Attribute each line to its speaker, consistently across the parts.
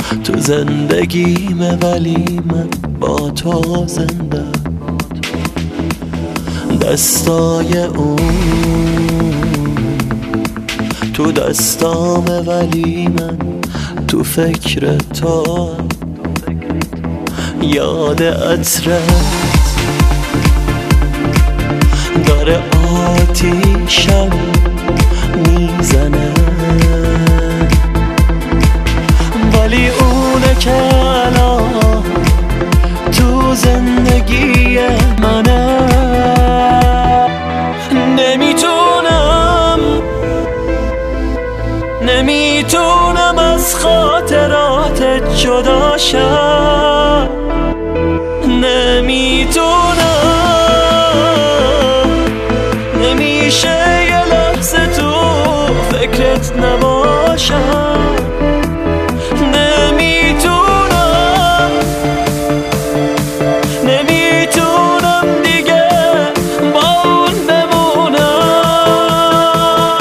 Speaker 1: تو زندگیمه ولی من با تو زنده. دستای اون تو دستامه ولی من تو فکر تو. یاد عطرت داره آتیشم میزنه، ولی اونه که الان تو زندگی منه. نمیتونم از خاطرات جدا شم. نمیشه یه لحظه تو فکرت نباشم. نمیتونم دیگه با اون بمونم.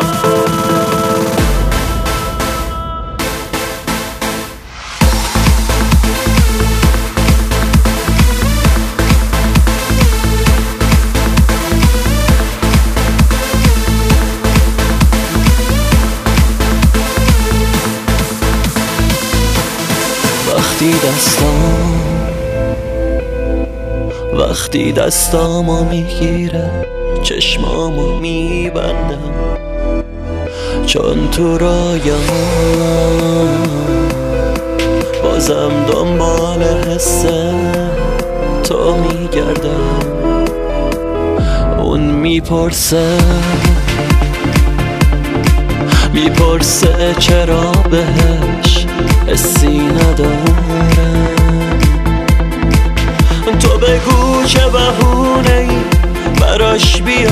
Speaker 1: وقتی دستامو میگیره چشمامو میبندم، چون تو رایام بازم دنبال حس تو میگردم. اون میپرسه چرا بهش حسی نداره. تو بگو چه بهونه‌ای براش بیارم